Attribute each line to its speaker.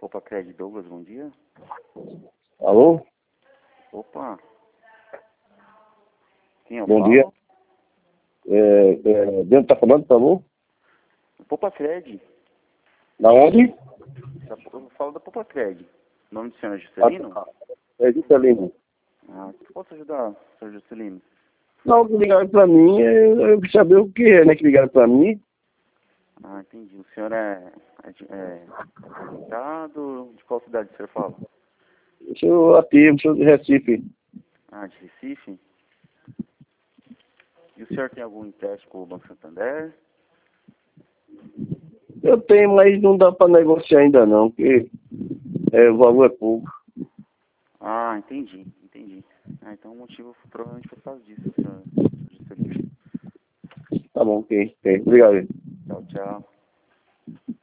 Speaker 1: Popacred Douglas, bom dia.
Speaker 2: Alô?
Speaker 1: Opa. Quem eu
Speaker 2: Bom
Speaker 1: falo?
Speaker 2: dia. Dentro tá falando, por favor?
Speaker 1: Popacred.
Speaker 2: Da onde?
Speaker 1: Eu falo da Popacred. O nome do senhor é Juscelino?
Speaker 2: É Juscelino.
Speaker 1: Ah, que posso ajudar, senhor Juscelino?
Speaker 2: Não, que ligaram pra mim, eu quis saber o que é, né, que ligaram pra mim.
Speaker 1: Ah, entendi. O senhor é aposentado? De qual cidade o senhor fala?
Speaker 2: Eu sou ativo, sou de Recife.
Speaker 1: Ah, de Recife? E o senhor tem algum empréstimo com o Banco Santander?
Speaker 2: Eu tenho, mas não dá pra negociar ainda não, porque o valor é pouco.
Speaker 1: Ah, entendi. Ah, então o motivo provavelmente foi por causa disso, senhor Juscelino.
Speaker 2: Tá bom, ok. Obrigado.
Speaker 1: Tchau, tchau.